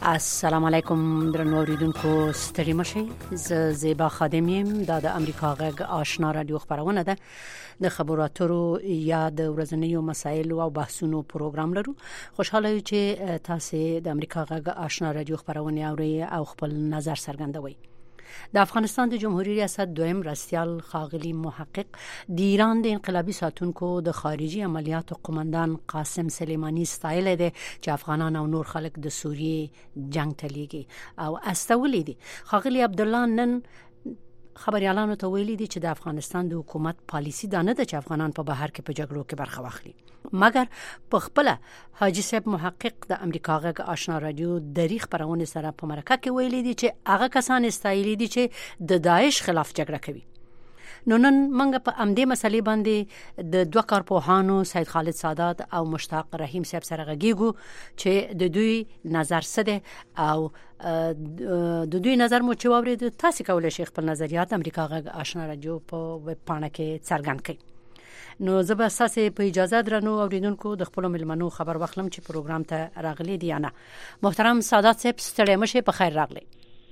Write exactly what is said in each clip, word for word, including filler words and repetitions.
السلام علیکم درنو اوریدونکو ستړي مشئ. ز زیبا خادم یم. دا د امریکا غږ آشنا رادیو خبرونه ده. د خبرو اترو یا د ورځنیو مسایلو او بحثونو پروګرام لرو. خوشاله یو چې تاسو د امریکا غږ آشنا رادیو خبرونه اورئ او خپل نظر څرګندوي. د افغانستان د جمهوریت ریاست دویم رئیس خاغلی محقق د ایران د انقلابي ساتونکو د خارجي عملیاتو قومندان قاسم سلیمانی ستایل دي چې افغانان او نور خلک د سوریې جنگ ته لیږي او استولې دي. خاغلی عبدالله نن خبريالانو ته ویلي دي چې د افغانستان د حکومت پالیسی دا نه ده چې افغانان په بهر کې په جګړو کې برخه واخلي، مګر په خپل حاجی صاحب محقق د امریکا غږ آشنا رادیو د خبرونه سره په مرکه کې ویلي دي چې هغه کسان استایلی دي چې د داعش خلاف جګړه کوي. نو نن منګه په امدې مسلې باندې د دوه کارپوهانو سید خالد سادات او مشتاق رحیم صاحب سره غږیږو چې د دوی نظر څه ده او د دوی نظر مو چې واورید. تاسو کولای شئ خپل نظریات امریکا غږ آشنا رادیو په ویب پاڼه کې څرګند کړئ. نو زه به تاسو په اجازه درنو اوریدونکو د خپل ملمنو خبر واخلم چې پروګرام ته راغلي دي یا نه. محترم سادات صاحب ستړي مشه په خیر راغلي.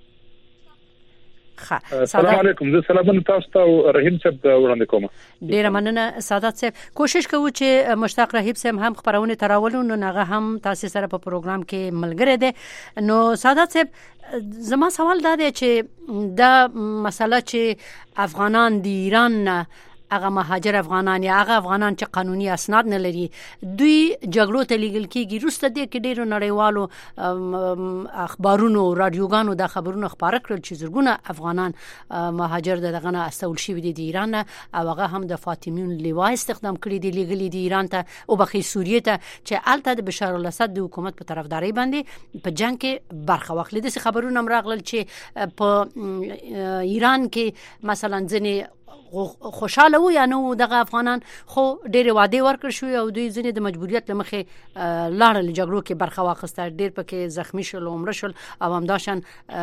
السلام علیکم. زه سلام تاسو ته رحیم صاحب وړاندې کوم. ډیره مننه سادات صاحب. کوشش کوو چې مشتاق رحیم صاحب هم خبرونه تراولو نو هغه هم تاسو سره په پروګرام کې ملګری دي. نو سادات صاحب زما سوال دا دی چې دا مسله چې افغانان د ایران هغه مهاجر افغانان یا هغه افغانان چې قانوني اسناد نه لري دوی جګړو ته لیږل کیږي. روسته دې کې ډیرو نړیوالو اخبارونو رادیوګانو دا خبرونه خبره کړل چې زرګونه افغانان مهاجر دغه نه استول شوی دي د ایران او هغه هم د فاطمیون لیوا استخدام کړی دی لیږلي دی ایران ته او بخي سوریه ته چې الته د بشار الاسد د حکومت په طرفداري باندې په جنگ کې برخه واخلي. د خبرونه راغلل چې په ایران کې مثلا ځنې خوشاله و یا نو دغه افغانان خو ډېر وعده ورکړ شو او دوی ځنې د مجبوریت لمخې لاړل جګړو کې برخه واخیسته. ډېر پکې زخمی شول او عمر شول او همداشان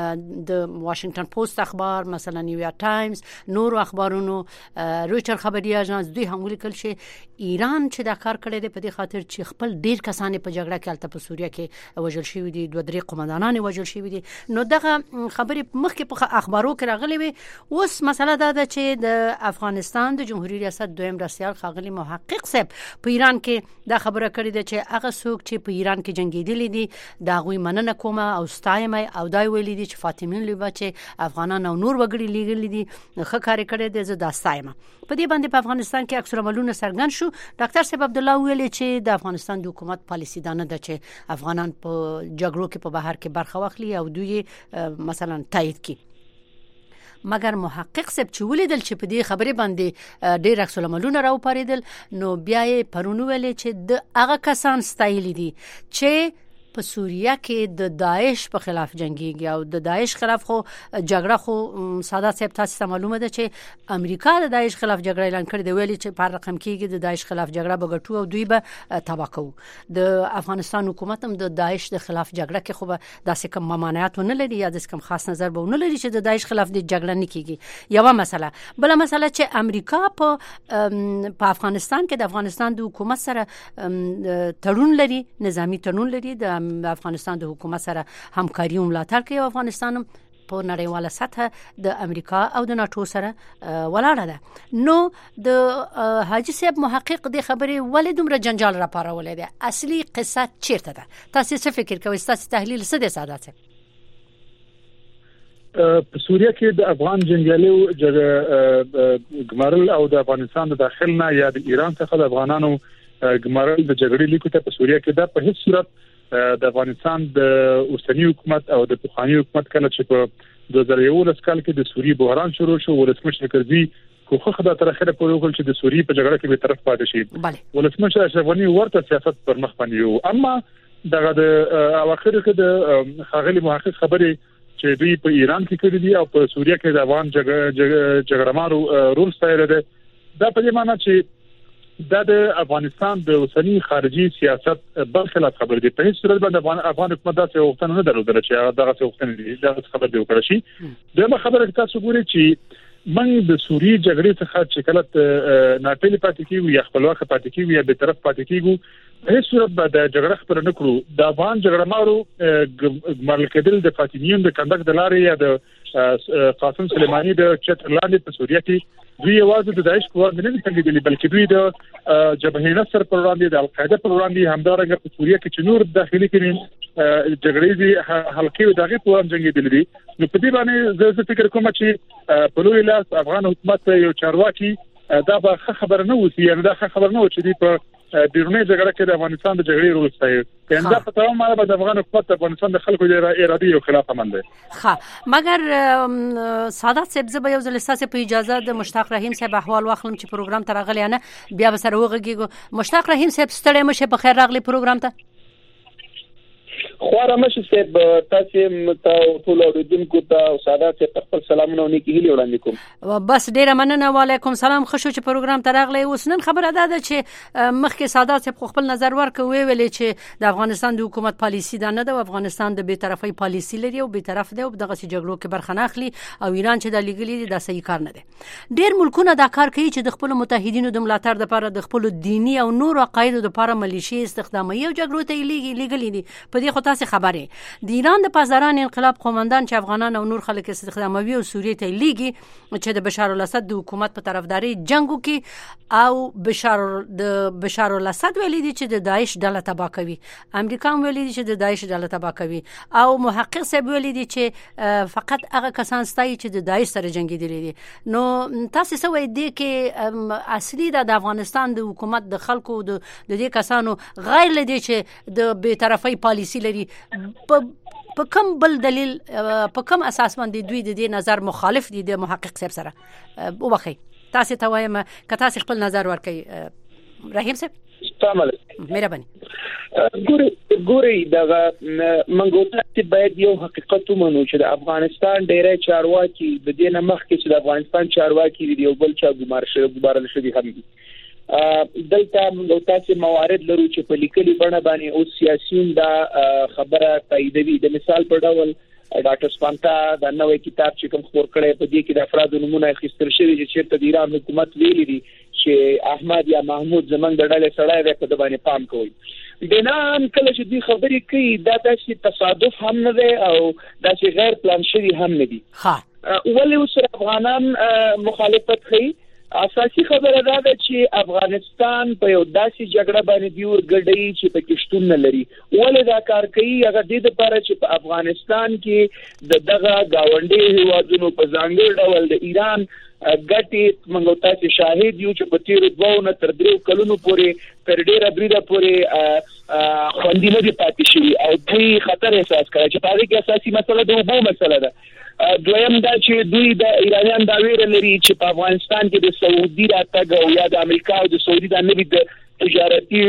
د واشنگټن پوسټ اخبار مثلا نیویارک ټایمز نور اخبارونو رويټر خبري اژانس دوی هم ولیکل چې ایران چې دا کار کړی دی په دې خاطر چې خپل ډېر کسان په جګړه کې الته په سوریه کې وژل شوی دي، دوه درې قومندانان وژل شوی دي. نو دغه خبري مخکې په اخبارو کې راغلي وي. اوس مسله دا ده چې د افغانستان د جمهوریت ریاست دویم رئیس خاغلی محقق صاحب په ایران کې دا خبره کړې ده چې هغه څوک چې په ایران کې جنگیدلي دي دا غوي مننه کومه او ستایم او دا ویلي دي چې فاطمین لیوا چې افغانان او نور وګړي لیږلي دي ښه کار کړی دی. زه دا ستایم. په دې باندې په افغانستان کې اکثر عملونه څرګند شو. ډاکټر صاحب عبدالله ویلي چې د افغانستان د حکومت پالیسی دا نه ده چې افغانان په جګړو کې په بهر کې برخه واخلي او دوی مثلا تایید کړي. مګر محقق صاحب چې ولیدل چې په دې خبرې باندې ډېر عکس العملونه راوپاریدل نو بیا یې پرونو ویل چې د هغه کسان ستایلی دي چې په سوریه کې د داعش په خلاف جنگيږي او د داعش خلاف خو جګړه خو سادات صاحب تاسو ته معلومه ده چې امریکا د داعش خلاف جګړه اعلان کړې دی ویلي چې پر رقم کېږي د داعش خلاف جګړه بغټو او دوی به تبا کوي. د افغانستان حکومت هم د داعش د خلاف جګړه کې خو به داسې کوم ممانعت نه لري یا داسې کوم خاص نظر به نه لري چې د داعش خلاف د جګړه نه کیږي. یو مسله بل مسله چې امریکا په په افغانستان کې د افغانستان د حکومت سره تړون لري، نظامی تړون لري، د افغانستان د حکومت سره همکاري او ملاتړ کوي. افغانستان په نړیواله سطح د امریکا او د ناتو سره ولاړه ده. نو د حاجی صاحب محقق د خبرې ولې دومره جنجال را پارولې ده؟ اصلي قصه چیرته ده؟ تاسو څه فکر کوئ؟ تاسو تحلیل څه دی سادات صاحب؟ په سوریه کې د افغان جنگیالو ګمارل او د افغانستان د داخل نه یا د ایران څخه د افغانانو ګمارل د جګړې لیکو ته په سوریه کې دا په هیڅ صورت د افغانستان د اوسنی حکومت او د پخوانی حکومت کله چې په دوه زره یولس کال کې د سوریې بحران شروع شو ولسمشر کرزي کوخه خدای تر اخره پورې وکړ چې د سوریې په جګړه کې به طرف پاتې شي. ولسمشر اشرف غني ورته سیاست پر مخ باندې یو اما دغه د اواخر کې د خاغلی محقق خبرې چې دوی په ایران کې کړی دي او په سوریه کې د افغان جګړه مارو رول ستایل دي. دا په معنی چې دا د افغانستان د اوسنی خارجي سیاست برخلاف خبر دي. په هیڅ صورت باندې افغان افغان حکومت داسې وختونه نه درلودل چې دغه څه وختونه دي دا خبر دی وکړی شي. دغه خبره تاسو ګورئ چې من د سوریې جګړې څخه چې کله ناپېل پاتې کیږي یا خپلواک پاتې کیږي یا به طرف پاتې کیږي هیڅ صورت به د جګړه خبره نه کړو. د افغان جګړه مارو ګمارل کېدل د فاطمیون د کندک د لارې یا د قاسم سلیمانی د چترلاندې په سوریه کې دوی یوازې د داعش قوت نه تنګېدلې بلکې دوی د جبهه نصر پر وړاندې د القاعده پر وړاندې همدارنګه په سوریه کې چې نور داخلي کې جګړې حلقې دغه په وړاندې جنګېدلې دي. نو په دې باندې زه فکر کوم چې په لوی لاس افغان حکومت یو چارواکي دا به خبر نه وسی یعنی دا خبر نه و چې دی په بیرونی جګړه کې د افغانستان د جګړې رول ستایي. کنده په تمام معنی د افغان حکومت د افغانستان د خلکو د ارادي او خلاف عمل دی. ها مګر سادات صاحب زه به یو ځل ستاسو په اجازه د مشتاق رحیم صاحب احوال واخلم چې پروګرام ته راغلی نه بیا به سره وغږیږو. مشتاق رحیم صاحب ستړی مشه په خیر راغلی پروګرام ته. خواره مشه صاحب تاسو ته ټول اوریدونکو ته سادات صاحب خپل سلامونه او نیکی هیله وړاندې کوم. بس ډیره مننه. وعلیکم سلام. خوشو چې پروګرام ته راغلی. اوس نن خبره ده چې مخکې سادات صاحب خپل نظر ورکوي ویلې چې د افغانستان د حکومت پالیسی دا نه ده او افغانستان د بی‌طرفۍ پالیسی لري او بی‌طرف دی او دغه جګړو کې برخه نه اخلي او ایران چې د لګلې دا صحیح کار نه دی. ډیر ملکونه دا کار کوي چې د خپل متحدینو د ملاتړ لپاره د خپل دینی او نور عقاید لپاره ملیشي استخدامي او جګړو ته لګلې دي. په دې خو تاسو خبره د ایران د پاسداران انقلاب قومندان چې افغانان او نور خلک استخداموي او سوریه ته لیږي چې د بشار الاسد د حکومت په طرفداري جنگو کې او بشار د بشار الاسد ویلي دي چې د داعش ډله تباه کوي. امریکا ویلي دي چې د داعش ډله تباه کوي او محقق صاحب ویلي دي چې فقط هغه کسان ستایي چې د داعش سره جنگیدلي دي. نو تاسو څه وایي دي کې اصلي د افغانستان د حکومت د خلکو د دې کسانو غیر لدی چې د بی‌طرفۍ پالیسی لري په کوم بل دلیل په کوم اساس باندې دوی د دې نظر مخالف دي د محقق صاحب سره وبخي تاسو ته وایم که تاسو خپل نظر ورکړئ. رحیم صاحب السلام علیکم. مهرباني. ګوري ګوري دا منګوټه چې باید یو حقیقت ومنو چې د افغانستان ډیری چارواکي د دې نه مخکې چې د افغانستان چارواکي دی یو بل چا ګمار شوی ګمارل شوی هم دي. دلته موږ تاسو موارد لرو چې په لیکلي بڼه باندې او سیاسيون دا خبره تاییدوي. د مثال په ډول ډاکټر سپانتا دا نوې کتاب چې کوم خبر کړي په دې کې د افرادو نمونه اخیستل شوی چې چیرته د ایران حکومت ویلي دي چې احمد یا محمود زمنګ د ډلې سړی دی په باندې پام کوي. بنان کله چې دې خبرې کوي دا داسې تصادف هم نه دی او داسې غیر پلان شوی هم نه دی. ها ولې اوس افغانان مخالفت کوي؟ اساسي خبره دا ده چې افغانستان په یو داسې جګړه باندې دی ورګړی چې په کې شتون نه لري. ولې دا کار کوي؟ هغه د دې لپاره چې په افغانستان کې د دغه گاونډي هیوادونو په ځانګړي ډول د ایران ګټي موږ تاسو شاهد یو چې په تیر دوه نه تر درې کلونو پورې تر ډیره بریده پورې خوندې نه دي پاتې شوی او دوی خطر احساس کوي چې په دې کې اساسي مسله د اوبو مسله ده. دویم دا چې دوی د ایرانیان دا ویره لري چې په افغانستان کې د سعودي راتګ او یا د امریکا او د سعودي د نوي د تجارتي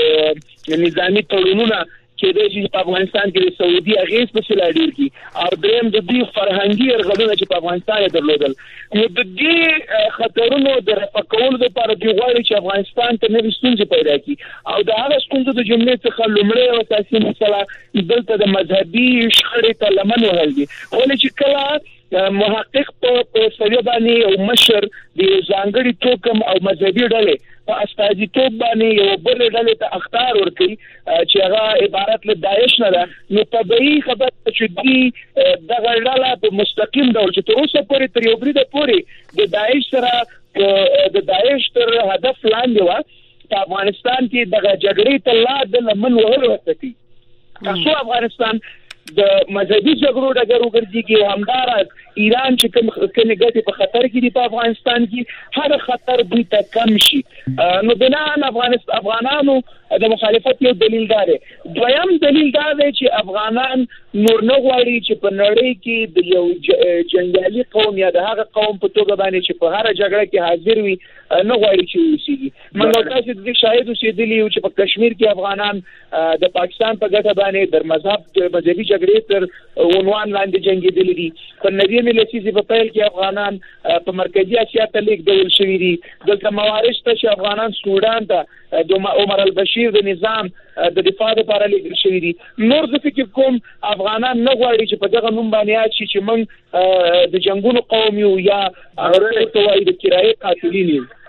او نظامی تړونونه چې د افغانستان کې د سعودي اغیز په سلا ډیر کی او دریم د دې فرهنګي ارغلونه چې په افغانستان کې درلودل. نو د دې خطرونو د رفع کولو لپاره دی غواړي چې افغانستان ته نوې ستونزې پیدا کړي او د هغه ستونزو د جملې څخه لومړی او اساسي مسله دلته د مذهبي شخړې ته لمن وهل دي. ولې چې کله محقق په سویه باندې او مشر د ځانګړي توکم او مذهبي ډلې په استازیتوب باندې یو بل ډلې ته اختیار ورکړي چې هغه عبارت له داعش نه ده، نو طبيعي خبره چې دی دغه ډله په مستقیم ډول چې تر اوسه پورې تر یو بریده پورې د داعش سره د داعش تر هدف لاندې و په افغانستان کې دغه جګړې ته لا د لمن وهل وکړي. تاسو افغانستان د مذهبي جګړو ډګر وګرځي همدارس ایران چې کوم کنه ګټي په خطر کې دی په افغانستان کې هر خطر دوی ته کم شي. نو بنان افغانستان افغانانو د مخالفت یو دلیل دی. دویم دلیل دا دی چې افغانان نور نه غواړي چې په نړۍ کې د یو جنگالي قوم یا د هغه قوم په توګه باندې چې په هر جګړه کې حاضر وي نه غواړي چې وسیږي. موږ تاسو د دې شاهد اوسېدلی یو چې په کشمیر کې افغانان د پاکستان په ګټه باندې در مذهب مذهبي جګړې تر عنوان لاندې جنگېدلي دي. په نوي ملتي په پیل کې افغانان په مرکزی اسیا ته لیږدول شوي دي. دلته موارد شته چې افغانان سودان ته د عمر البشیر د نظام د دفاع لپاره لیږل شوي دي. نور د فکر کوم افغانان نه غواړي چې په دغه نوم باندې اچي چې موږ د جنگونو قوم یو یا هغه ته وایي د کرایي قاتلین یو.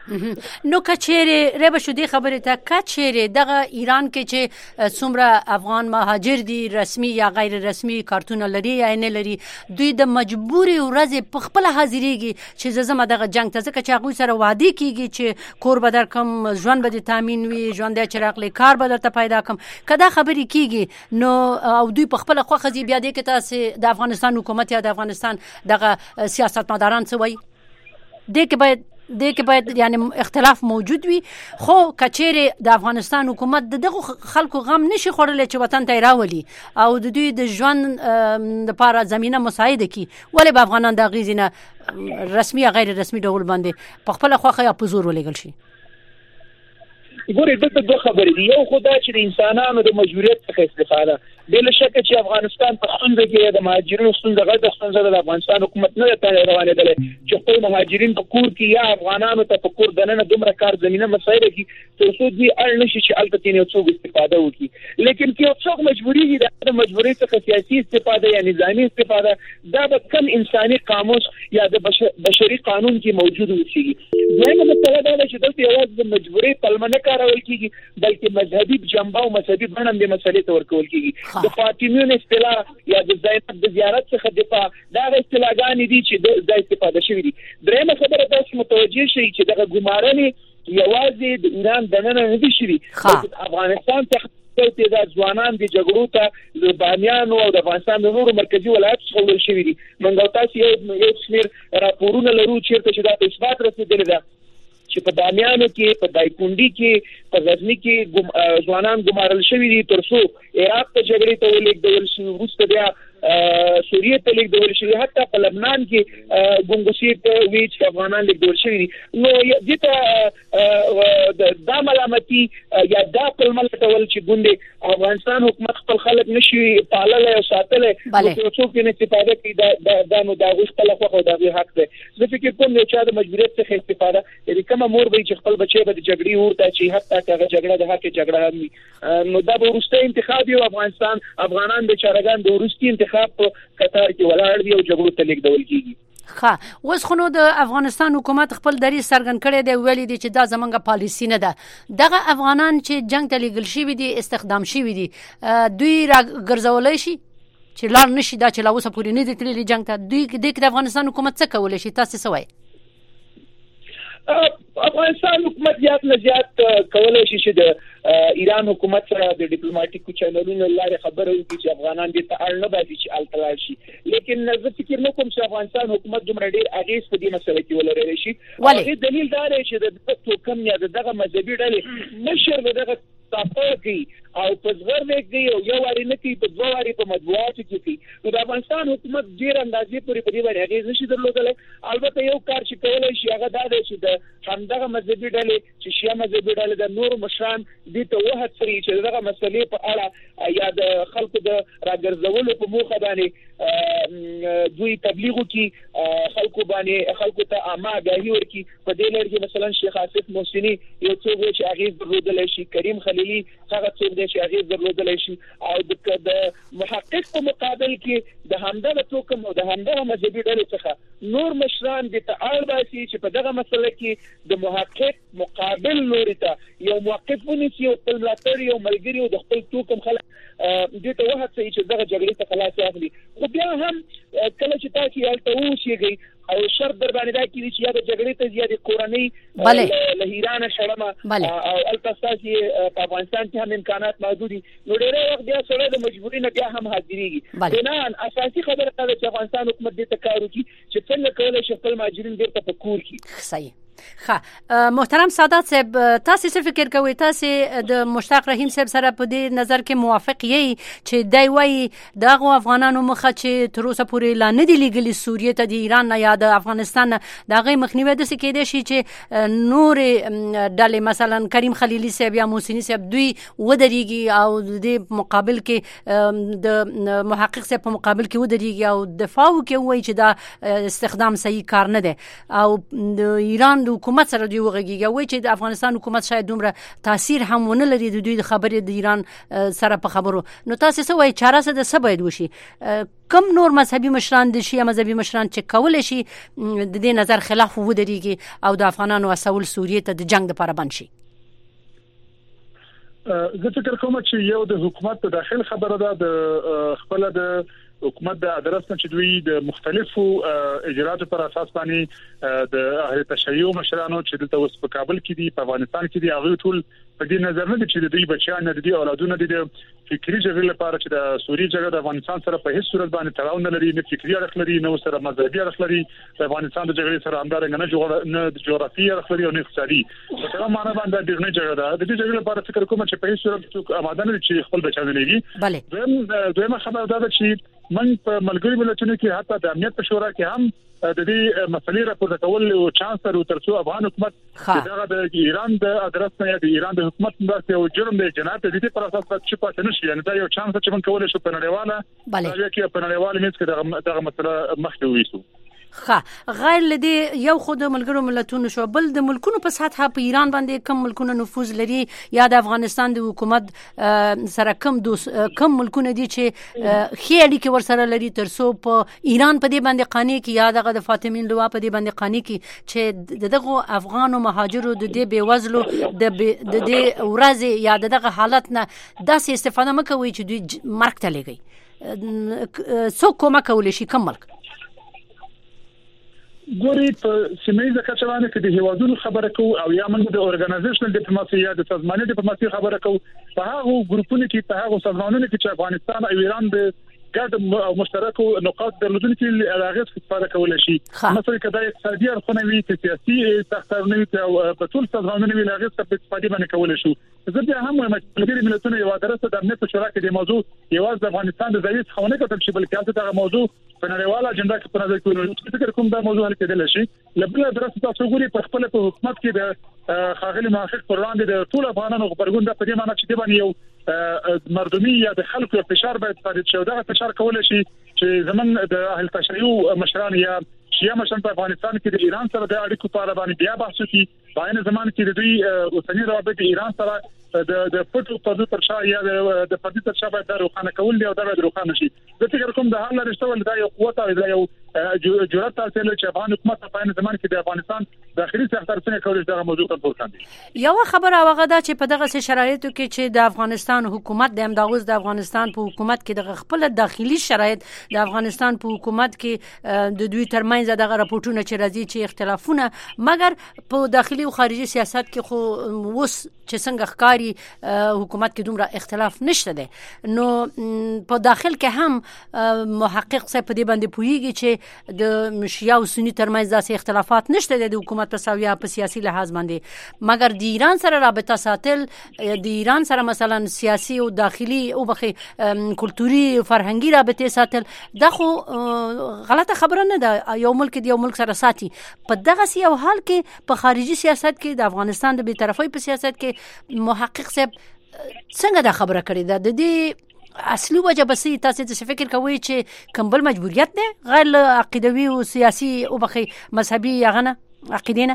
نو کچېره رب شو دي خبره ته کچېره دغه ایران کې چې څومره افغان مهاجر دي رسمي یا غیر رسمي کارتونه لري یا نه لري دوی د مجبوري ورځ په خپل حاضرېږي چې زما دغه جنگ ته ځکه چې هغه سره وعده کیږي چې کور به در کوم ژوند به تامین وي ژوند د چراغلي کار به درته پیدا کوم کدا خبرې کیږي نو او دوی په خپل خوخه زی بیا دې کې تاسو د افغانستان حکومت یا د افغانستان دغه سیاستمداران څه وایي دې کې باید دې کې باید یعنی اختلاف موجود وي خو کچېره د افغانستان حکومت دغه خلکو غم نشي خورل چې وطن ته راولي او د دوی د ژوند د لپاره زمينه مساعده کی ولې به افغانان د غیزنه رسمي یا غیر رسمي ډول باندې په خپل خوخه یا په زور ولګل شي ګورې دغه دوه خبرې دي یو خدای چې د انسانانو د مجبوریت څخه استفاده بل شک چې افغانستان په ستونزه کې د مهاجرینو ستونزه غږ ستونزه د افغانستان حکومت نه ته روانه ده چې خپل مهاجرین په کور کې یا افغانانو ته په کور دننه دومره کار زمينه مسایره کې تر څو دوی اړ نشي چې البته تینې څو استفاده وکړي لیکن کې یو څوک مجبوری دي د مجبوری څخه سیاسي استفاده یا نظامی استفاده دا به کم انساني قاموس یا د بشري قانون کې موجود وي دغه مسله دا چې دلته یوازې د مجبوری پلمه نه کارول کیږي بلکې مذهبي جنبه او مذهبي بڼه د مسلې ته ورکول کیږي د فاطمیون اصطلاح یا د زینب د زیارت څخه دفاع دا اصطلاحګانې دي چې د استفاده شوی دي درېمه خبره تاسو متوجه شئ چې دغه ګمارنې یوازې د ایران دننه نه دي شوی افغانستان څخه د ځوانان د جګړو ته د بامیانو او د افغانستان د نورو مرکزی ولایت څخه ول شوی دي منګو تاسو یو شمیر راپورونه لرو چې دا په اثبات رسیدلی ده چې په بامیانو کې په دایکونډي کې په غزنی کې ځوانان ګمارل شوی دي ترڅو عراق ته جګړې ته ولېږدول شي وروسته بیا سوریه ته لیکدول شوی حتی په لبنان کې ګونګوسي ته وی چې افغانان لیکدول شوی نو دته د ملامتي یا د کلمه ټول چې ګوندې افغانستان حکومت خپل خلک نشي پالل او ساتل نو څوک نه استفاده کوي دا د نو دا غوښتل خو دا حق دی زه فکر کوم چې د مجبوریت څخه استفاده لري کومه مور به چې خپل بچي به د جګړې ورته چې حتی هغه جګړه د حق جګړه هم نو دا به ورسته انتخاب یو افغانستان افغانان د چارګان د ورستی انتخاب په قطر کې ولاړ دی او جګړو ته لیکدول کیږي ښه اوس خو نو د افغانستان حکومت خپل دریځ څرګند کړی دی ویلي دی چې دا زمونږه پالیسی نه ده دغه افغانان چې جنگ ته لیږل شوي دي استخدام شوي دي دوی را ګرځولی شي چې لار نشي دا چې لا اوسه پورې نه دي تللي جنگ ته دوی دې د افغانستان حکومت څه کولی شي تاسو څه وایي افغانستان حکومت زیات نه زیات کولای شي چې د ایران حکومت سره د ډیپلوماټیکو چینلونو لارې خبرې وکړي چې افغانان دې ته اړ نه باسي چې التلال شي لیکن زه فکر نه کوم چې افغانستان حکومت دومره ډیر اغیز په دې مسله کې ولري شي هغه دلیل دا دی چې د توکم یا دغه مذهبي ډلې نشر دغه تاسو کې او په ځور وکړي او یو واری نه کې په دوه واری په مطبوعاتو کې کې نو د افغانستان حکومت ډیر اندازې پورې په دې باندې اغیز نشي درلودل البته یو کار چې کولای شي هغه دا دی چې د همدغه مذهبي ډلې چې شیعه مذهبي ډلې د نور مشران دې ته وهڅوي چې دغه مسلې په اړه یا د خلکو د راګرځولو په موخه باندې دوی تبلیغ کوي خلکو باندې خلکو ته عامه آگاهي ورکړي په دې لړ کې مثلا شیخ آصف محسنی یو څوک چې اغیز درلودل شي کریم خلیلی هغه څوک دی چې اغیز درلودل شي او د محقق په مقابل کې د همدغه توکم او د همدغه مذهبي ډلې څخه نور مشران د تعال باسي چې په دغه مسله کې د محقق مقابل لوري ته یو موقف ونیسي او خپل ملاتړ یو ملګری او د خپل توکم خلک دې ته وهڅوي چې دغه جګړې ته خلاص واخلي خو بیا هم کله چې تاسو یالته وشيږئ او شرط در باندې دا کیږي چې یا د جګړې ته زیاتې کورنۍ له ایران شړمه او التاساسي په افغانستان کې هم امکانات موجود دي نو ډېر وخت بیا سره د مجبورۍ نه بیا هم حاضرېږي بنان اساسي خبره دا چې افغانستان حکومت دې ته کار وکړي چې څنګه کولای شي خپل مهاجرین بیرته په کور کړي صحیح ښه محترم سادات صاحب تاسو څه فکر کوئ تاسو د مشتاق رحیم صاحب سره په دې نظر کې موافق یې چې دای وایي دغه افغانانو مخه چې تر اوسه پورې لا نه دی لیږلي سوریه ته د ایران نه یا د افغانستان دغه مخنیوي د څه کېدای شي چې نور ډلې مثلا کریم خلیلی صاحب یا محسنی صاحب دوی ودرېږي او د مقابل کې د محقق صاحب په مقابل کې ودرېږي او دفاع وکړي وایي چې دا استخدام صحیح کار نه دی او د ایران د حکومت سره دوی وغږیږي وایي چې د افغانستان حکومت شاید دومره تاثیر هم ونه لري د دوی د خبرې د ایران سره په خبرو. نو تاسو څه وایي چاره څه د څه باید وشي؟ کم نور مذهبي مشران د شي مذهبي مشران چې کول شي د دې نظر خلاف ودرېږي او د افغانانو اسول سوریې ته د جنگ لپاره بند شي؟ زه فکر کوم چې یو د حکومت په داخل خبره ده د خپل د حکومت د ادرس نه چې دوی د مختلفو اجراتو پر اساس باندې د اهل تشیع مشرانو چې دلته اوس په کابل کې دي په افغانستان کې دي هغه ټول په دې نظر نه دي چې دوی بچیان نه دي اولادونه دي د فکری جګړې لپاره چې د سوریې جګړه د افغانستان سره په هیڅ صورت باندې تړاو نه لري، نه فکری اړخ لري، نه سره مذهبي اړخ لري. د افغانستان د جګړې سره همدارنګه نه جوړ نه د جغرافي اړخ لري او نه اقتصادي. په هغه معنی باندې د دې جګړه ده. د دې جګړې لپاره فکر کوم چې په هیڅ صورت آماده نه دي چې خپل بچیان لري. دویم دویمه خبره ده چې من په ملګری ملتونو کې حتی د امنیت په شورا کې هم د دې مسلې راپورته کول او چانس تر ترڅو افغان حکومت دغه د ایران د ادرس نه د ایران د حکومت د یو جرم د جنایت د دې پر اساس چې پاتې نشي، یعنی دا یو چانس چې من کولای شو په نړیواله دا کې په نړیواله میز کې دغه مسله مخکې وېسو. ښه، غیر لدی یو خود ملګرو ملتونو شو بل د ملکونو په سطح په ایران باندې کم ملکونه نفوذ لري یا د افغانستان د حکومت سره کم دوس کم ملکونه دي چې خېړي کې ورسره لري ترڅو په ایران په دې باندې قانې کې یا دغه د فاطمین لوا په دې باندې قانې کې چې دغه افغان او مهاجرو د دې بیوزلو د د دې ورځ یا دغه حالت نه داسې استفاده مکوي چې دوی مرګ ته لګي. څو کومه کولی شي کم ملک ګوري په سیمایي کچه باندې کې د هیوادونو خبره کو او یا موږ د اورګنایزیشنل ډیپلوماسي یا د سازماني ډیپلوماسي خبره کو په هغه ګروپونو کې په هغه سازمانونو کې چې افغانستان او ایران د ګډ او مشترکو نقاط درلودونکو کې علاقه استفاده کولای شي. مثلا کدا اقتصادي اړخونه وي، سیاسي تختارونه وي او په ټول سازمانونو کې علاقه استفاده باندې کولای شي. زه بیا هم وایم چې ملګری ملتونه یو درسه د امنیت په شورا کې د موضوع یوازې د افغانستان د ځای څخه نه کتل شي بلکې هغه دغه موضوع په نړیواله اجنډا کې په نظر کې ونیول. فکر کوم دا موضوع حل کېدل شي. لبل درسه تاسو ګوري په خپل په حکومت کې د خاغلی محقق پر وړاندې د ټول افغانانو خبرګون د په دې معنی چې د باندې یو مردمي یا د خلکو فشار باید پاتې شي. دا فشار کول شي چې زمون د اهل تشیع مشران یا شیعه مشران په افغانستان کې د ایران سره د اړیکو په اړه باندې بیا بحث وکړي. په عین زمان کې د دوی اوسنی روابط ایران سره د د پټو پدو تر شا یا د پدې تر شا باید روښانه کول دی او دا باید روښانه شي. زه فکر کوم د حل لري ول دا یو قوت او دا یو جرأت تاسو له چې افغان حکومت په عین زمان کې د افغانستان داخلي سیاست څنګه کولای شي دا موضوع کنټرول کړي. یو خبره هغه ده چې په دغه شرایطو کې چې د افغانستان حکومت د امداغوز د افغانستان په حکومت کې د خپل داخلي شرایط د افغانستان په حکومت کې د دوی ترمنځ دغه راپورټونه چې راځي چې اختلافونه مګر په داخلي او خارجي سیاست کې خو وس چې څنګه ښکاری حکومت کې دومره اختلاف نشته ده. نو په داخل کې هم محقق صاحب په دې باندې پوهیږي چې د شیعه او سنی ترمنځ داسې اختلافات نشته د حکومت په ساویا په سیاسي لحاظ باندې، مګر د ایران سره رابطه ساتل د ایران سره مثلا سیاسي او داخلي او بخي کلتوري فرهنګي رابطه ساتل دا خو غلطه خبره نه ده. یو ملک دی یو ملک سره ساتي. په دغه یو حال کې په خارجي سیاست کې د افغانستان د بی‌طرفۍ په سیاست کې محقق صاحب څنګه دا خبره کړې ده؟ د دې اصلي وجه بسې تاسو څه فکر کوئ چې کمبل مجبوریت ده غیر عقیدوي او سیاسي او بخي مذهبي یغنه عقیدینه؟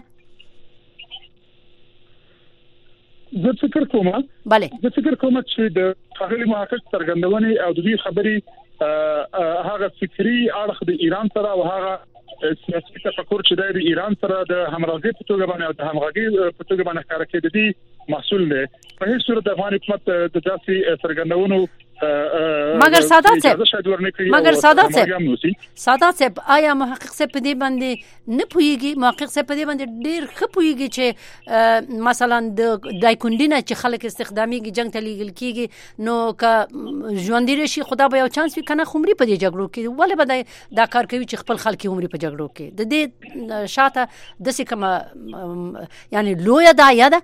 زه فکر کوم bale زه فکر کوم چې د خاغلی محقق څرګندونې او د دې خبرې هغه فکری اړخ د ایران سره او هغه سیاسي تفکر چې د ایران سره د همغږي په توګه باندې او د همغږي په توګه باندې کار کوي د دې محصول دی. په هیڅ صورت د افغان حکومت د داسې څرګندونو مګر سادات صاحب مګر سادات صاحب سادات صاحب آیا محقق صاحب په دې باندې نه پوهیږي؟ محقق صاحب په دې باندې ډیر ښه پوهیږي چې مثلا د دایکوندینه چې خلک استخداميږي جنگ ته لیږل کیږي نو که ژوند لري شي خدا به یو چانس وي کنه خمري په دې جګړو کې ولې به دا کار کوي چې خپل خلک عمرې په جګړو کې د دې شاته د څه کوم یعنی لوی دا یاده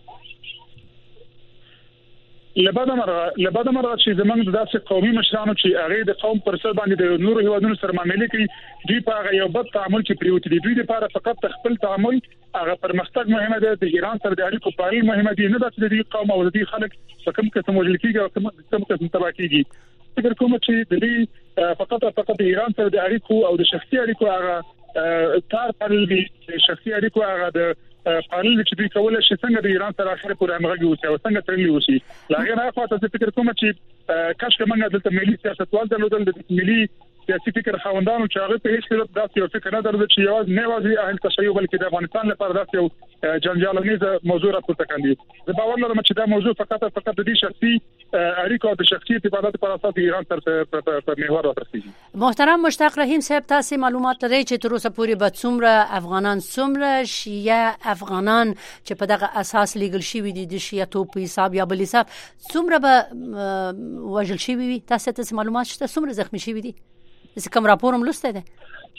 لبدا مرغه لبدا مرغه چې زمونږ د داسې قومي مشرانو چې هغه د قوم پر سر باندې د نورو هیوادونو سره معاملې کوي دوی په هغه یو بد تعامل کې پریوت دي. دوی لپاره فقط خپل تعامل هغه پرمختګ مهمه ده. د ایران سره د اړیکو پالل مهمه دي، نه د دې قوم او د دې خلک په کوم قسم وجل کېږي او کوم قسم تبع کېږي. فکر کوم چې د دې فقط فقط د ایران سره د اړیکو او د شخصي اړیکو هغه تار پانل شخصي اړیکو هغه د پانل چې دوی کولای شي څنګه د ایران سره اخر پورې همغږي اوسي او څنګه تړلي اوسي. لاغه نه خاطر څه فکر کوم چې کاش کومه د ملي سیاستوال درلودل د ملي سیاسي فکر خوندانو چې هغه په هیڅ صورت داسې یو فکر نه درلود چې یواز نه وازي اهل تشیع بلکې د افغانستان لپاره داسې یو جنجالونیزه موضوع راپورته کړي. زه باور لرم چې دا موضوع فقط فقط د دې شخصي اړیکو د شخصي ارتباطات پر اساس ایران سره په محور راځي. محترم مشتاق رحیم صاحب، تاسو معلومات لرئ چې تر اوسه پورې به څومره افغانان څومره شیعه افغانان چې په دغه اساس لیګل شوي دي د شیعه توپ حساب یا بل حساب څومره به وژل شوي وي؟ تاسو ته معلومات شته څومره زخمی شوي دي؟ څه کوم راپور هم لسته ده؟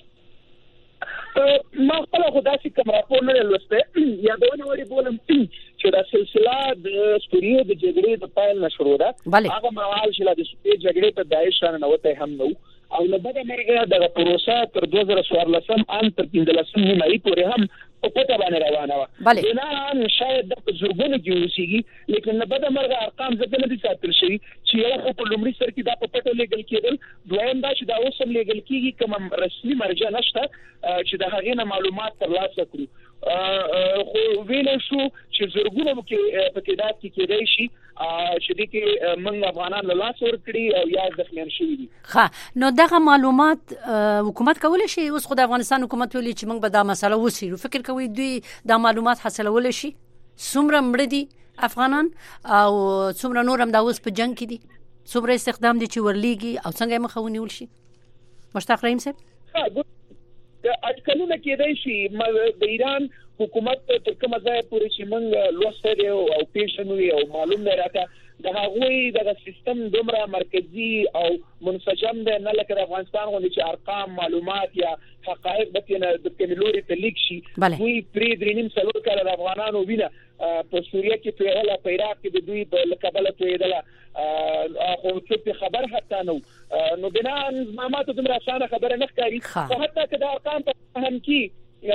ما خپل خداسي کوم راپور نه لسته. یادونه وړي بولم چې دا سلسله د سوریې د جګړې د پایل نشرو ده. هغه مهال چې د سوریې جګړې په داعش باندې نوته هم نو او له بده مرګه د پروسه تر دوه زره څوارلسم ان تر پنځلسم نیمایي پورې هم په پټه باندې روانه و. نه شاید د زورګونو کې اوسېږي، لیکن له بده مرګه ارقام ځکه نه دي ساتل شوي چې یو په لومړي سر کې دا په پټه لیګل کېدل، دویم دا چې دا اوس هم لیګل کېږي کوم رسمي مرجع نشته چې د هغې نه معلومات ترلاسه کړو. خو ویل شو چې زورګونو کې په تعداد کې کېدای شي چې دې کې موږ افغانان له لاس ورکړي او یا ځخمیان شوي دي. ښه، نو دغه معلومات حکومت کولی شي؟ اوس خو د افغانستان حکومت ویلي چې موږ به دا مسله وڅېړو. فکر کوئ دوی دا معلومات حاصلولی شي؟ څومره مړه دي افغانان او څومره نور هم دا اوس په جنګ کې دي؟ څومره استخدام دي چې ورلیږي او څنګه یې مخه ونیول شي؟ مشتاق رحیم صاحب، اټکلونه کېدای شي د ایران حکومت تر کومه ځای پورې چې موږ لوسته دی او پیژنو او معلوم نه راته د هغوی د سیستم دومره مرکزی او منسجم دی نه لکه د افغانستان غوندې چې ارقام معلومات یا حقایق به د کومې لوري ته لیک شي. دوی پرې درې نیم څلور کاله د افغانانو وینه په سوریه کې تویېدله، په عراق کې د دوی له کبله تویېدله، خو څوک خبر حتی نه و. نو بنا ما ته دومره اسانه خبره نه ښکاري. خو حتی که د ارقام په هم کې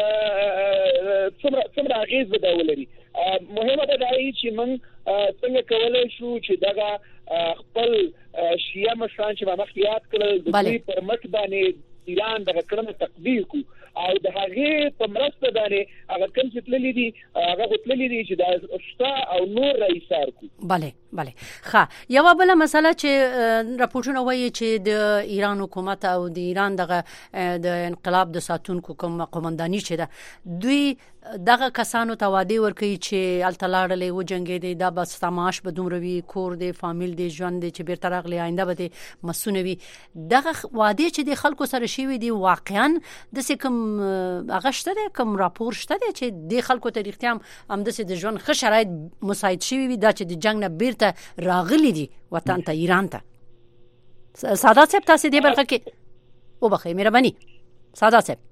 څومره څومره اغېز به دا ولري. مهمه ده دا چې موږ څنګه کولی شو چې دغه خپل شیعه مشران چې ما مخکې یاد کړل د دوی پر مټ باندې ایران دغه کړنه تقدیر کو او د هغې په مرسته باندې هغه کوم چې تللي دي هغه تللي دي چې دا شته او نور رئیسار کو. بله بله. ښه، یوه بله مسله چې راپورټونه وایي چې د ایران حکومت او د ایران دغه د انقلاب د ساتونکو کوم قومنداني چې ده دوی دغه کسانو ته وعدې ورکوي چې هلته لاړلې وجنګېدې دا به ستا معاش به دومره وي، کور دی، فامیل دی، ژوند دی چې بیرته راغلی آینده به دې مسونه وي. دغه وعدې چې د خلکو سره شوي دي واقعا داسې کوم هغه شته دی، کوم راپور شته دی چې د خلکو ته رښتیا هم همداسې د ژوند ښه شرایط مساعد شوي وي دا چې د جنګ نه بیرته راغلي دي وطن ته، ایران ته؟ سادات صاحب تاسو دې برخه کې وبخئ مهرباني. سادات صاحب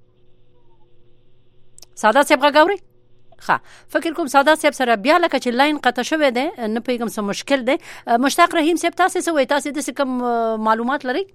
سادات صاحب غاوري؟ ښه، فکر کوم سادات صاحب سره بیا لکه چې لاین قطع شوی دی، نه پوهېږم څه مشکل دی. مشتاق رحیم صاحب تاسو څه وایي؟ تاسو داسې کوم معلومات لرئ؟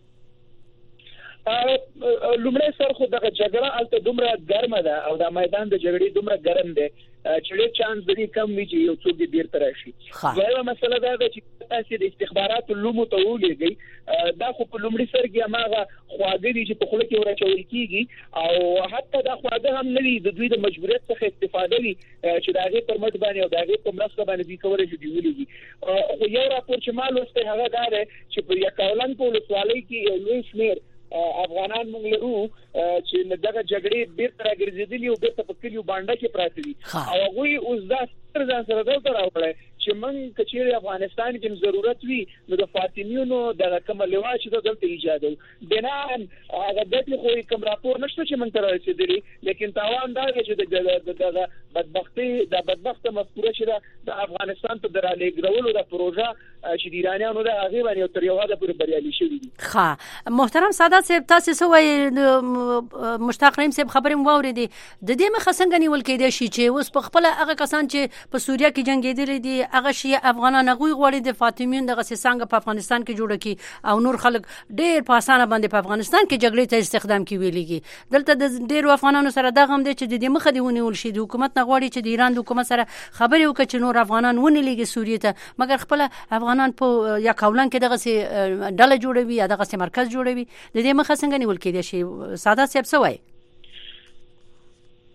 لومړی سر خو دغه جګړه هلته دومره ګرمه ده او دا میدان د جګړې دومره ګرم دی چې ډېر چانس د دې کم وي چې یو څوک دې بیرته راشي. دویمه مسله دا ده چې تاسې د استخباراتو لومو ته ولېږئ، دا خو په لومړي سر کې هماغه خواږه دي چې په خوله کې ور اچول کېږي او حتی دا خواږه هم نه وي، د دوی د مجبوریت څخه استفاده وي چې د هغې پر مټ باندې او د هغې په مرسته باندې دوی کولی شي دوی ولېږي. خو یو راپور چې ما لوستی هغه دا دی چې په یکاولنګ په ولسوالۍ کې یو لوی شمېر افغانان موږ لرو چې دغه جګړې بیرته راګرځېدلي او بیرته په کلیو بانډه کې پراته دي او هغوی اوس دا ستر ځان سره دلته راوړی چې موږ که چیرې افغانستان کې ضرورت وي نو د فاطمیونو دغه کومه لوا چې ده دلته ایجادوو. بناً هغه ګټې خو کوم راپور نشته چې موږ ته رارسېدلي، لیکن تاوان دا دی چې دغه بدبختي دا بدبخته مفکوره چې ده د افغانستان ته د رالېږدولو د پروژه چې د ایرانیانو ده هغې باندې تر یو حده پورې بریالي شوي دي. ښه، محترم سادات صاحب تاسو څه وایي؟ مشتاق رحیم صاحب خبرې مو واورېدې، د دې مخه څنګه نیول کېدای شي چې اوس په خپله هغه کسان چې په سوریه کې جنګېدلي دي هغه شیعه افغانان هغوی غواړي د فاطمیون دغسې څانګه په افغانستان کې جوړه کړي او نور خلک ډېر په اسانه باندې په افغانستان کې جګړې ته استخدام کړي ویلېږي. دلته د ډېرو افغانانو سره دا غم دی چې د دې مخه دې ونیول شي، د حکومت نه غواړي چې د ایران د حکومت سره خبرې وکړي چې نور افغانان ونه لېږي سوریې ته، مګر خپله افغانان په یا کولن کې دغسې ډله جوړوي یا دغسې مرکز جوړوي. د دې مخه څنګه نیول کېدای شي؟ سادات صاحب څه وایي؟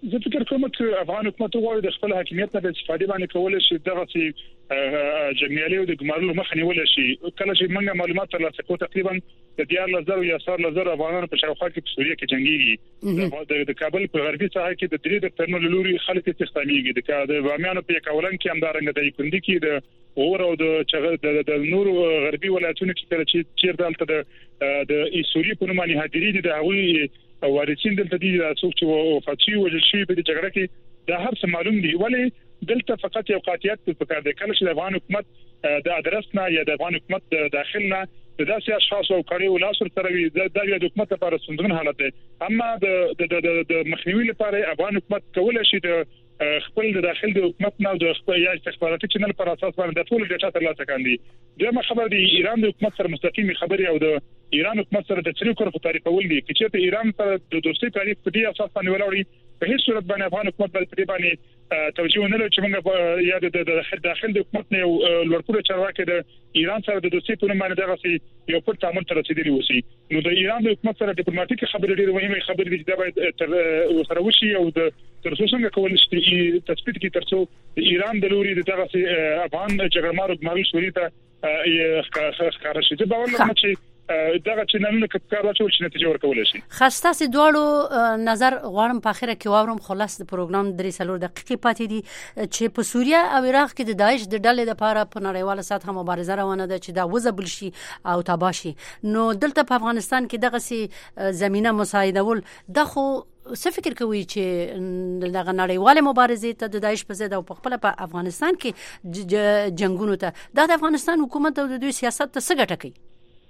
زه فکر کوم چې افغان حکومت غواړي د خپل حاکمیت نه استفاده باندې کول شي دغه چې جنګیالي او د ګمارلو مخه نیول شي. کله چې موږ معلومات ترلاسه کوو تقریبا د دیار لزر یا سر لزر افغانانو په شاوخوا کې په سوریه کې جنگيږي. د کابل په غربي ساحه کې د درې د ترنو لوري خلک استخداميږي. د بامیانو په کاولن کې همدارنګه د کندي کې د اور او د د نور غربي ولایتونو کې کله چې چیر دالته د د سوریه په نوم باندې هديري د هغوی وارثین دلته دي څوک چې وفاتي وجل شي په دې جګړه کې دا هر څه معلوم دي. ولی دلته فقط یو قاطعیت په کار دی. کله چې د افغان حکومت د ادرسنا یا د افغان حکومت د داخلنا د داسې اشخاص او کړي ولاسر سره وي د د حکومت لپاره ستونزمن حالت دی. اما د د د مخنیوي لپاره افغان حکومت کولای شي د خپل د داخل د حکومت نه د خپل یا استخباراتي چینل پر اساس باندې د ټول ډیټا ترلاسه کړي. دغه خبر دی ایران د حکومت سره مستقیم خبري او د ایران حکومت سره د چریکو په تعریفول دي چې ته ایران سره د دوستۍ تعریف په دې اساس باندې ولاړی. په هیڅ صورت باندې افغان حکومت باندې په دې باندې توجیه نه لري چې موږ یا د داخل د حکومت نه لوړپوړ چارواکي د ایران سره د دوستۍ په نوم باندې دغه یو پر تعامل تر رسیدلی وسی. نو د ایران د حکومت سره ډیپلوماټیک خبرې ډېرې مهمه خبرې دي چې دا باید تر سره وشي او د تر څو څنګه کول شي تثبیت کی تر څو د ایران د لوري دغه افغان جګړمارو ګمارل شوري ته ښکار شي. دا باور لرم چې دغه چینلونه کار واچول شي نتیجه ورکول شي. خاصه سي دوړو نظر غواړم په اخره کې واورم خلاص د پروګرام درې سلور دقیقې پاتې دي چې په سوریه او عراق کې د داعش د ډلې لپاره په نړیواله سطح مبارزه روانه ده چې دا وزبل شي او تباشي. نو دلته په افغانستان کې دغه سي زمينه مساعدول د خو څه فکر کوي چې دغه نړیواله مبارزه ته د داعش په ضد او په خپل په افغانستان کې جنگونو ته د افغانستان حکومت او د دوی سیاست ته څه ګټه کوي؟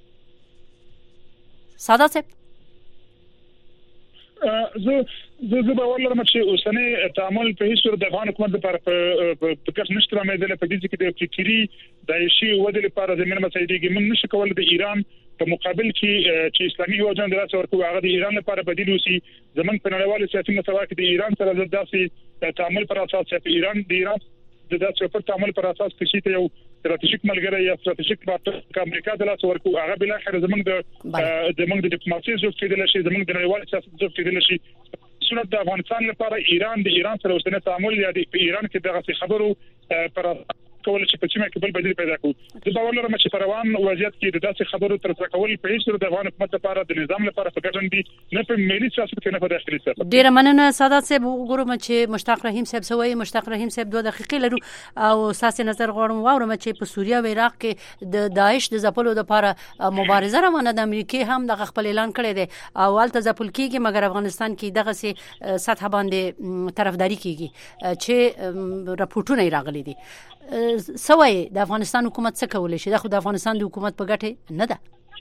سادات صاحب زه زه به ولر مچ اوسنه تعامل په هیڅ صورت د افغان حکومت لپاره په کس نشته راځي په دې کې د فکری دایشي ودل لپاره زمينه مساعدېږي. من نشي کول د ایران په مقابل کې چې اسلامي هیوادونه دراسه ورکوي هغه د ایران لپاره بدیل وسی. زمون په نړیوال سیاسي مساوات کې د ایران سره داسې تعامل پر اساس چې ایران د ایران د داسې پر تعامل پر اساس کې چې یو استراتیژیک ملګری یا استراتیژیک پارتنر امریکا د لاس ورکو هغه بل اخر زمونږ د زمونږ د ډیپلوماسي زو کېدل شي زمونږ د نړیوال سیاست زو کېدل شي. سنت د افغانستان لپاره ایران د ایران سره اوسنه تعامل یا د ایران کې دغه خبرو پر کول چې په چمه کې بل بدیل پیدا کړو. د باور لرم چې روان وضعیت کې د داسې خبرو تر څو کول په هیڅ صورت د افغان حکومت لپاره د نظام لپاره فکرن دي نه په ملي سیاست کې نه په داخلي سیاست. ډیر مننه سادات صاحب. وګورم چې مشتاق رحیم صاحب سوي مشتاق رحیم صاحب دوه دقیقې لرو او اساس نظر غواړم واورم چې په سوریه او عراق کې د داعش د ځپلو لپاره مبارزه روانه ده. امریکای هم د خپل اعلان کړی دی او الته ځپل کیږي مګر افغانستان کې دغه سي سطح باندې طرفداري کیږي چې راپورټونه راغلي دي. سوي د افغانستان حکومت څه کولای شي؟ دا خو د افغانستان د حکومت په ګټه نه ده.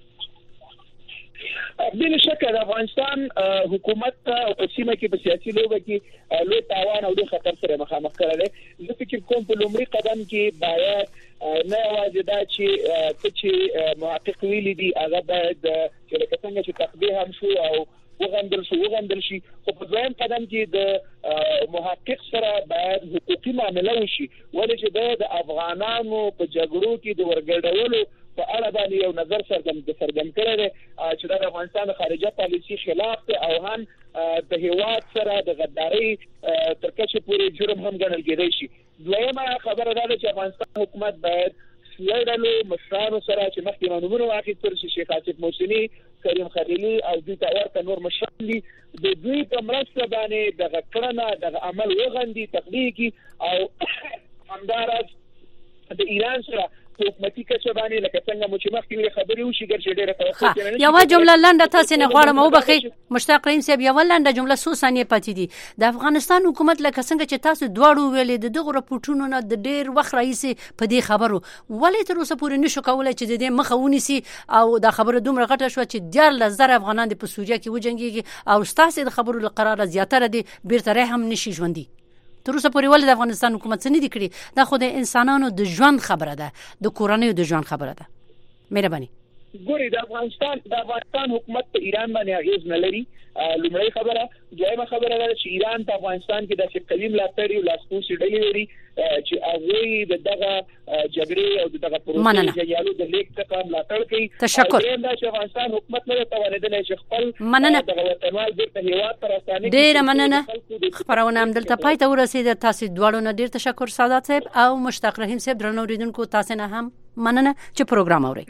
بل شک د افغانستان حکومت په سیمه کې په سیاسي لوبه کې لوی تاوان او د خطر سره مخامخ کړل. زه فکر کوم په لومړي قدم کې باید نه یوازې دا چې چې محقق ویلي دي هغه باید چې لکه څنګه چې تقبیه هم شو او وغندل شو وغندل شي خو په دویم قدم کې د محقق سره باید حقوقي معامله وشي. ولې چې د افغانانو په جګړو کې د ورګډولو په اړه باندې یو نظر څرګند څرګند کړی دی چې د افغانستان د خارجه پالیسي خلاف دی او هم د هیواد سره د غداري تر کچې پورې جرم هم ګڼل کېدای شي. دویمه خبره دا ده چې افغانستان حکومت باید سیاړلو مشرانو سره چې مخکې مانومونه واخیستل شي شیخ آصف موسنی کریم خلیلی او دوی ته ورته نور مشران دي د دوی په مرسته باندې دغه کړنه دغه عمل وغندي تخلیقي او همدارس د ایران سره حکومتي کچه باندې لکه څنګه مو چې مخکې ویل خبرې وشي ګرځي ډېره توقع کوي. یو جمله لنډه تاسو نه غواړم او بخي مشتاق رحیم صاحب یو لنډه جمله څو ثانیې پاتې دي. د افغانستان حکومت لکه څنګه چې تاسو دواړو ویلې د دغه راپورټونو نه د ډېر وخت راځي په دې خبرو ولې تر اوسه پورې نشو کولای چې د دې مخه ونیسي او دا خبره دومره غټه شو چې ډېر لزر افغانان د پسوریا کې وجنګيږي او ستاسو د خبرو لقرار زیاتره دي بیرته هم نشي ژوندۍ. تر اوسه پورې ولې د افغانستان حکومت څه نه دی کړی؟ دا خو د انسانانو د ژوند خبره ده د کورنۍ د ژوند خبره ده. مهرباني ګوري د افغانستان د افغانستان حکومت په ایران باندې اغیز نه لري. لومړی خبره دویمه خبره ده چې ایران په افغانستان کې د شکلیم لاتري او لاسپوسي ډلې لري چې هغه دغه جګړې او دغه پروسې جګړو د لیک څخه ملاتړ کوي. تشکر. د افغانستان حکومت نه توانیدل چې خپل مننه دغه وطنوال د هیواد پر اسانه ډیر مننه. خبرونه هم دلته پای ته ورسید. تاسو دواړو نه ډیر تشکر سادات صاحب او مشتاق رحیم صاحب. درنو اوریدونکو تاسو نه هم مننه چې پروګرام اورئ.